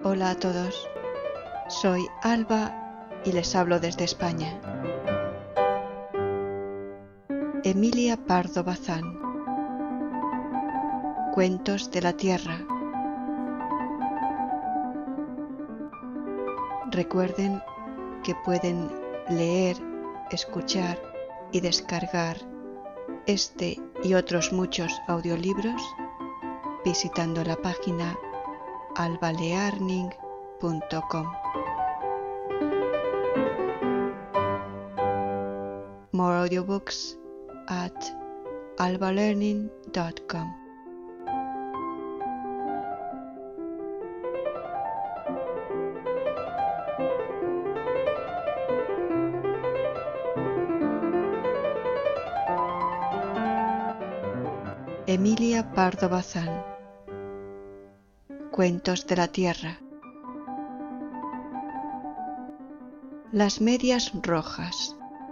Hola a todos, soy Alba y les hablo desde España. Emilia Pardo Bazán. Cuentos de la Tierra. Recuerden que pueden leer, escuchar y descargar este y otros muchos audiolibros visitando la página albalearning.com. More audiobooks at albalearning.com. Emilia Pardo Bazán. Cuentos de la Tierra. Las medias rojas.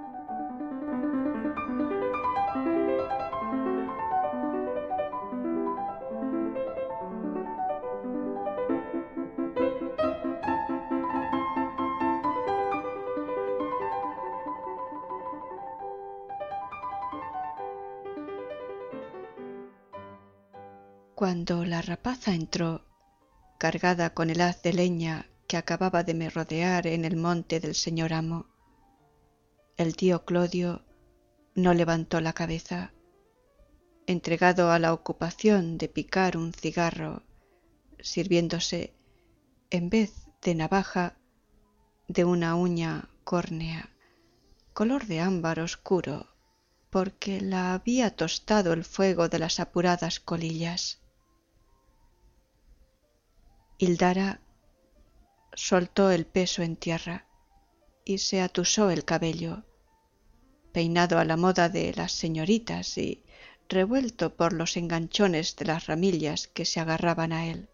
Cuando la rapaza entró, cargada con el haz de leña que acababa de merodear en el monte del señor amo, el tío Clodio no levantó la cabeza, entregado a la ocupación de picar un cigarro, sirviéndose, en vez de navaja, de una uña córnea, color de ámbar oscuro, porque la había tostado el fuego de las apuradas colillas. Hildara soltó el peso en tierra y se atusó el cabello, peinado a la moda de las señoritas y revuelto por los enganchones de las ramillas que se agarraban a él.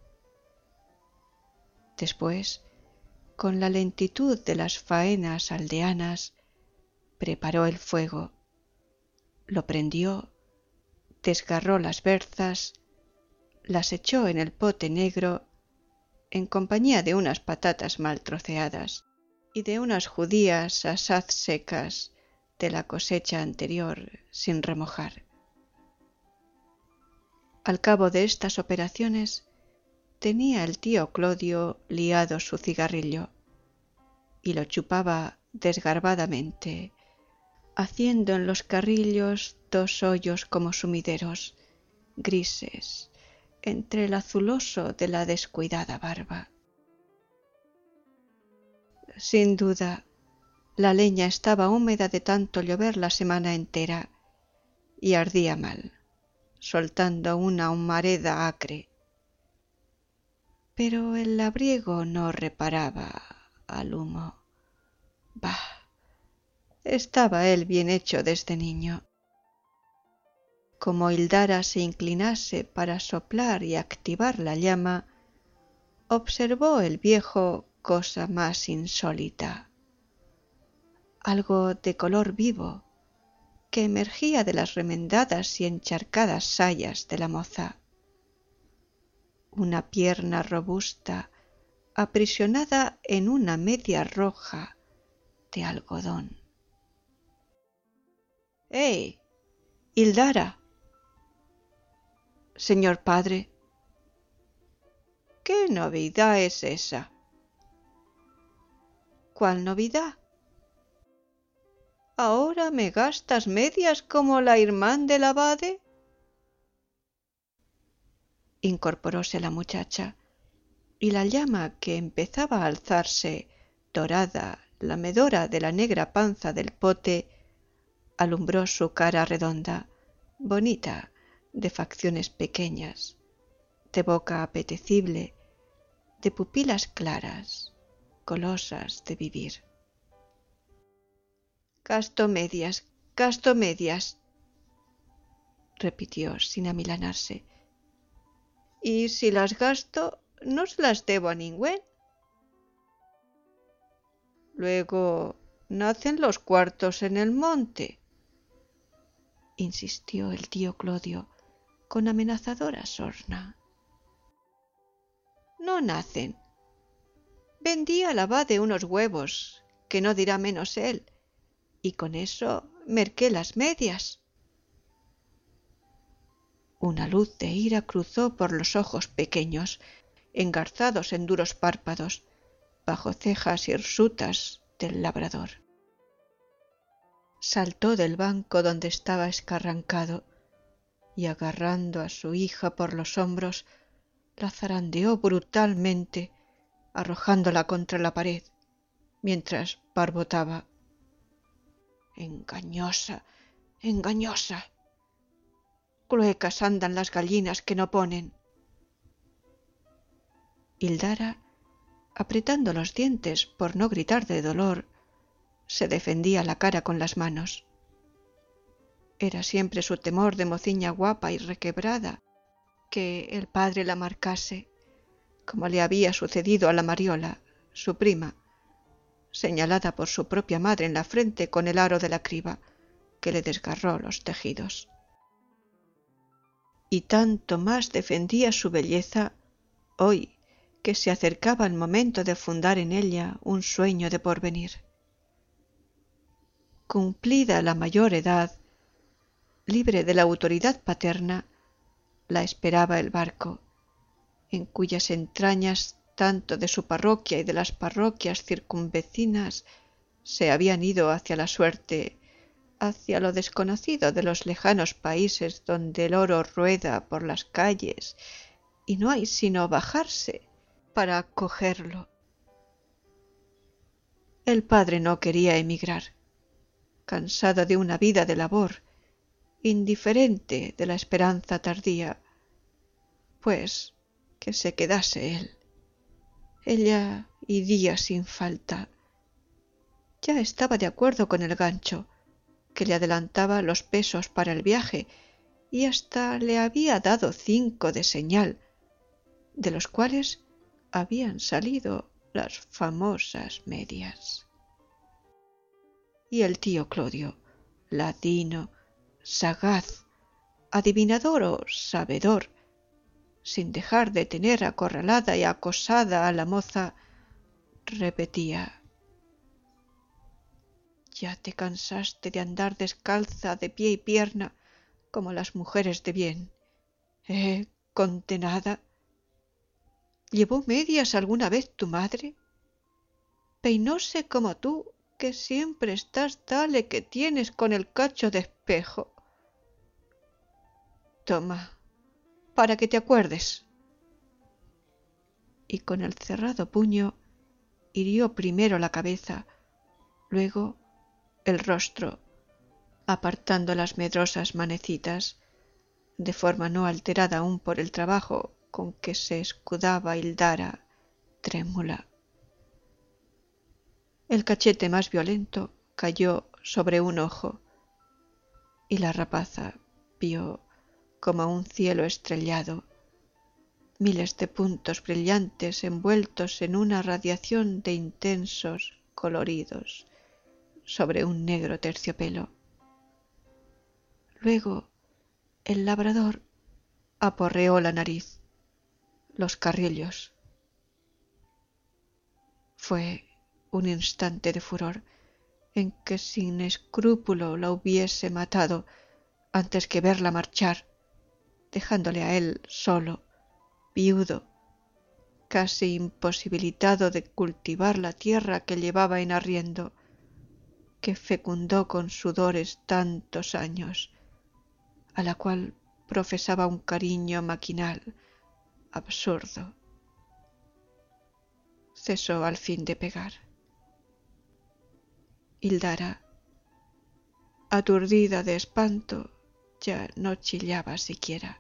Después, con la lentitud de las faenas aldeanas, preparó el fuego, lo prendió, desgarró las berzas, las echó en el pote negro en compañía de unas patatas mal troceadas y de unas judías asaz secas de la cosecha anterior sin remojar. Al cabo de estas operaciones tenía el tío Clodio liado su cigarrillo y lo chupaba desgarbadamente, haciendo en los carrillos dos hoyos como sumideros, grises, entre el azuloso de la descuidada barba. Sin duda, la leña estaba húmeda de tanto llover la semana entera y ardía mal, soltando una humareda acre. Pero el labriego no reparaba al humo. Bah, estaba él bien hecho desde niño. Como Hildara se inclinase para soplar y activar la llama, observó el viejo cosa más insólita. Algo de color vivo que emergía de las remendadas y encharcadas sayas de la moza. Una pierna robusta aprisionada en una media roja de algodón. ¡Eh, Hildara! Señor padre. ¿Qué novedad es esa? ¿Cuál novedad? ¿Ahora me gastas medias como la irmán del abade? Incorporóse la muchacha, y la llama que empezaba a alzarse, dorada, lamedora de la negra panza del pote, alumbró su cara redonda, bonita, de facciones pequeñas, de boca apetecible, de pupilas claras, golosas de vivir. Gasto medias, repitió sin amilanarse. Y si las gasto, no se las debo a ningüén. Luego nacen los cuartos en el monte, insistió el tío Clodio con amenazadora sorna. No nacen, Vendí al abade unos huevos, que no dirá menos él, y con eso merqué las medias. Una luz de ira cruzó por los ojos pequeños, engarzados en duros párpados, bajo cejas hirsutas del labrador. Saltó del banco donde estaba escarrancado y, agarrando a su hija por los hombros, la zarandeó brutalmente, arrojándola contra la pared, mientras barbotaba: «Engañosa, engañosa. Cluecas andan las gallinas que no ponen». Hildara, apretando los dientes por no gritar de dolor, se defendía la cara con las manos. Era siempre su temor de mociña guapa y requebrada que el padre la marcase, como le había sucedido a la Mariola, su prima, señalada por su propia madre en la frente con el aro de la criba, que le desgarró los tejidos. Y tanto más defendía su belleza hoy que se acercaba el momento de fundar en ella un sueño de porvenir. Cumplida la mayor edad, libre de la autoridad paterna, la esperaba el barco, en cuyas entrañas tanto de su parroquia y de las parroquias circunvecinas se habían ido hacia la suerte, hacia lo desconocido de los lejanos países donde el oro rueda por las calles y no hay sino bajarse para cogerlo. El padre no quería emigrar, cansado de una vida de labor, indiferente de la esperanza tardía, pues que se quedase él. Ella iría sin falta. Ya estaba de acuerdo con el gancho, que le adelantaba los pesos para el viaje, y hasta le había dado 5 de señal, de los cuales habían salido las famosas medias. Y el tío Clodio, ladino, sagaz, adivinador o sabedor, sin dejar de tener acorralada y acosada a la moza, repetía: «Ya te cansaste de andar descalza de pie y pierna como las mujeres de bien. Condenada. ¿Llevó medias alguna vez tu madre? Peinóse como tú, que siempre estás dale que tienes con el cacho de espejo. Toma, para que te acuerdes». Y con el cerrado puño hirió primero la cabeza, luego el rostro, apartando las medrosas manecitas, de forma no alterada aún por el trabajo con que se escudaba Hildara, trémula. El cachete más violento cayó sobre un ojo, y la rapaza vio, como un cielo estrellado, miles de puntos brillantes envueltos en una radiación de intensos coloridos sobre un negro terciopelo. Luego el labrador aporreó la nariz, los carrillos. Fue un instante de furor en que sin escrúpulo la hubiese matado antes que verla marchar, dejándole a él solo, viudo, casi imposibilitado de cultivar la tierra que llevaba en arriendo, que fecundó con sudores tantos años, a la cual profesaba un cariño maquinal, absurdo. Cesó al fin de pegar. Hildara, aturdida de espanto, ya no chillaba siquiera.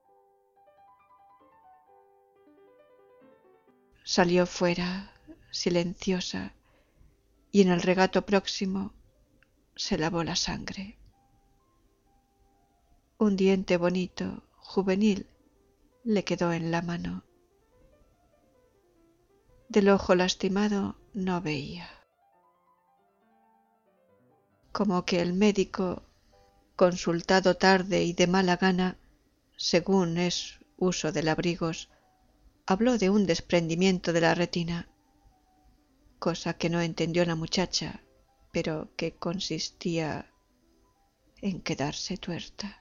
Salió fuera, silenciosa, y en el regato próximo se lavó la sangre. Un diente bonito, juvenil, le quedó en la mano. Del ojo lastimado no veía. Como que el médico, consultado tarde y de mala gana, según es uso de labrigos, habló de un desprendimiento de la retina, cosa que no entendió la muchacha, pero que consistía en quedarse tuerta.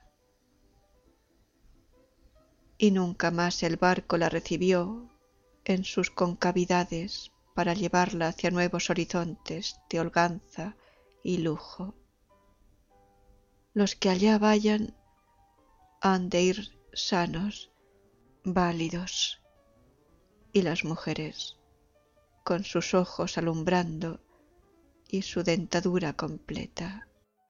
Y nunca más el barco la recibió en sus concavidades para llevarla hacia nuevos horizontes de holganza y lujo. Los que allá vayan han de ir sanos, válidos, y las mujeres con sus ojos alumbrando y su dentadura completa.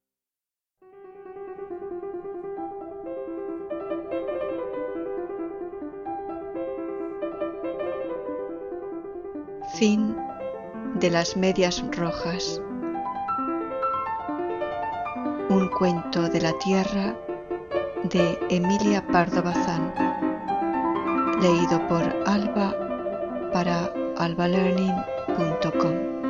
Fin de Las Medias Rojas. Un cuento de la tierra de Emilia Pardo Bazán. Leído por Alba para albalearning.com.